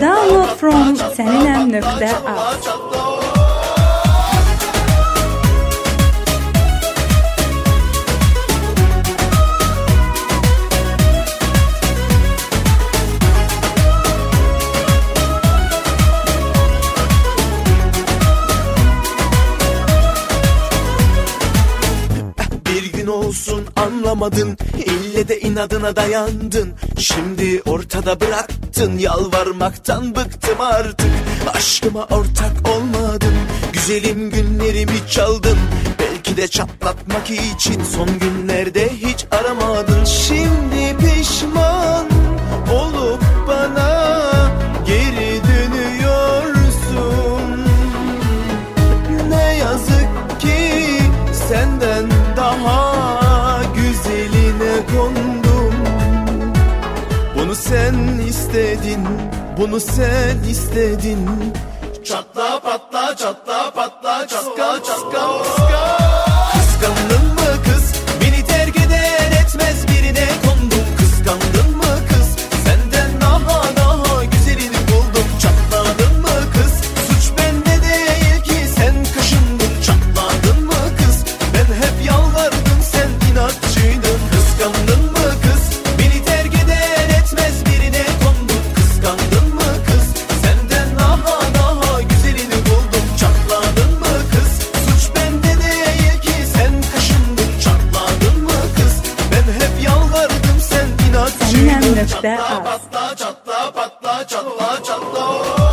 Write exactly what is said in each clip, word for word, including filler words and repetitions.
Download from seninem nokta az. Olsun anlamadın, ille de inadına dayandın. Şimdi ortada bıraktın, yalvarmaktan bıktım artık. Aşkıma ortak olmadın, güzelim günlerimi çaldın. Belki de çatlatmak için son günlerde hiç aramadın. Şimdi pişman olup bana geri dönüyorsun. Ne yazık ki senden daha güzeline kondum. Bunu sen istedin, bunu sen istedin. Çatla patla, çatla patla, çatla çatla çatla. Kıskandın mı kız? Beni terk eder etmez birine kondum. Kıskandın mı kız? Senden daha daha güzelini buldum. Çatladın mı kız? Suç bende değil ki sen kaşındın. Çatladın mı kız? Ben hep yalvardım, sen inatçıydın. Kıskandın mı kız? Beni terk eder etmez birine kondum. Kıskandın mı kız? Senden daha daha güzelini buldum. Çatladın mı kız? Suç bende değil ki sen kaşındın. Çatladın mı kız? Ben hep yalvardım, sen inatçıydın. Çatla patla, çatla patla, çatla çatla.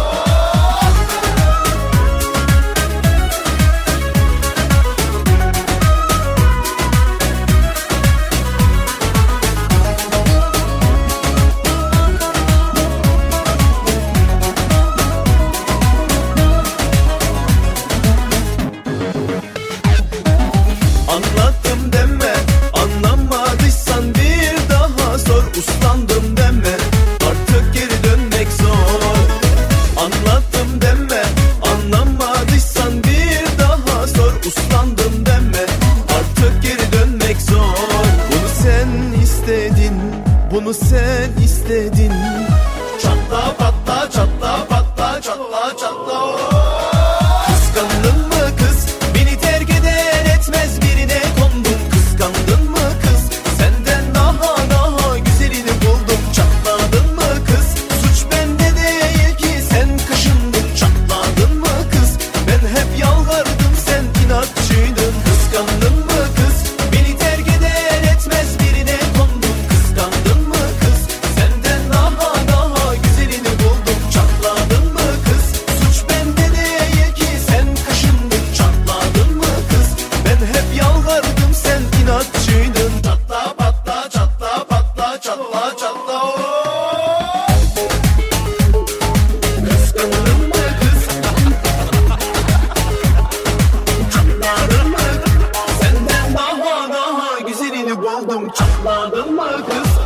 Anlattım deme, anlamadıysan bir daha sor. Uslandım deme, artık geri dönmek zor. Anlattım deme, anlamadıysan bir daha sor. Uslandım deme, artık geri dönmek zor. Bunu sen istedin, bunu sen istedin. Çatla patla, çatla patla, çatla çatla. Kıskandın mı kız? Beni terk eder etmez birine kondum. Kıskandın mı kız? Senden daha daha güzelini buldum. Çatladın mı kız? Suç bende değil ki sen kaşındın. Çatladın mı kız? Ben hep yalvardım, sen inatçıydın. Kıskandın mı kız? Beni terk eder etmez birine kondum. Kıskandın mı kız? Senden daha daha güzelini buldum. Çatladın mı kız? Suç bende değil ki sen kaşındın. Çatladın mı kız? Ben hep yalvardım, sen inatçıydın. Çatla patla, çatla patla, çatla çatla. Kıskandın mı kız? Çatladın mı? Senden daha daha güzelini buldum. Çatladın mı kız?